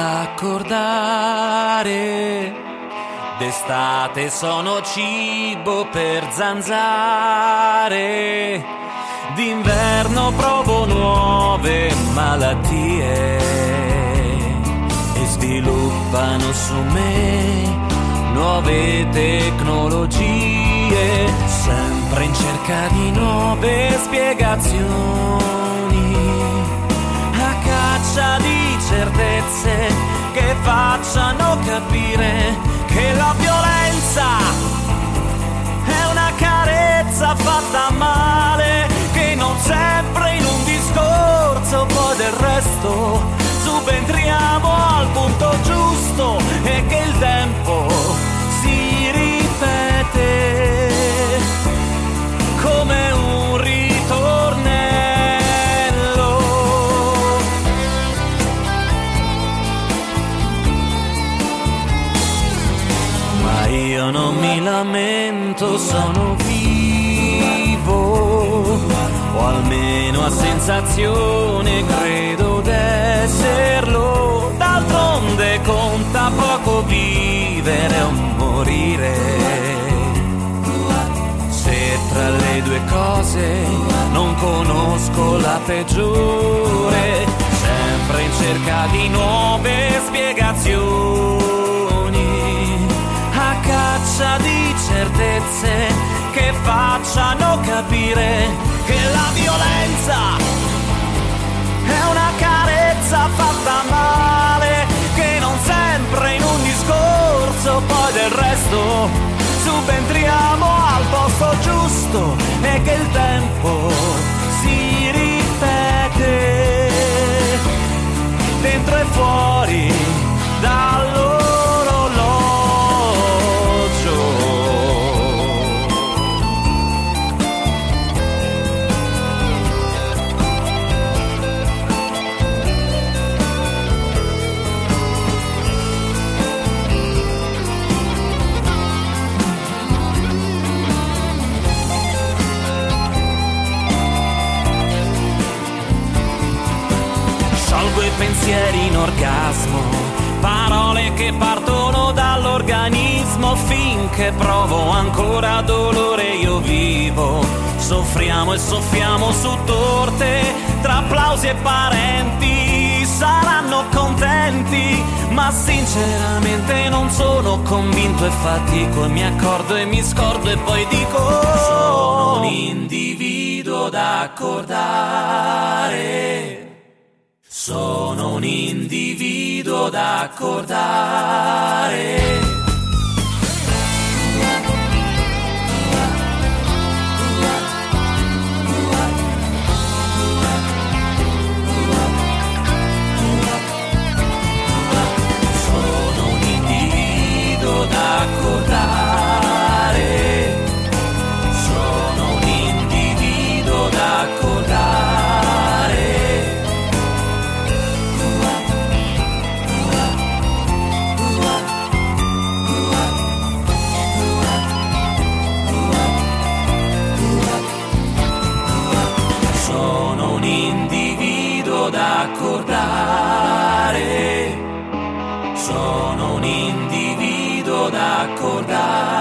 da accordare. D'estate sono cibo per zanzare, d'inverno provo nuove malattie e sviluppano su me nuove tecnologie, sempre in cerca di nuove spiegazioni, a caccia di certezze che facciano capire che la violenza è una carezza fatta male, che non sempre in un discorso, poi del resto subentriamo al punto giusto e che il tempo si ripete come un ritornello. Ma io non mi lamento, sono vivo, o almeno a sensazione credo d'esserlo. D'altronde conta poco vivere o morire, se tra le due cose non conosco la peggiore, sempre in cerca di nuove spiegazioni, a caccia di certezze che facciano capire che la violenza è una carezza fatta male, che non sempre in un discorso, poi del resto subentriamo al posto giusto e che il tempo si ripete dentro e fuori dall'orologio. Sciolgo i pensieri in orgasmo, parole che partono dall'organismo, finché provo ancora dolore io vivo. Soffriamo e soffiamo su torte, tra applausi e parenti saranno contenti, ma sinceramente non sono convinto e fatico e mi accordo e mi scordo e poi dico: sono un individuo da accordare. Sono un individuo da accordare. Sono un individuo da accordare. Sono un individuo da accordare. Da accordare, sono un individuo da accordare.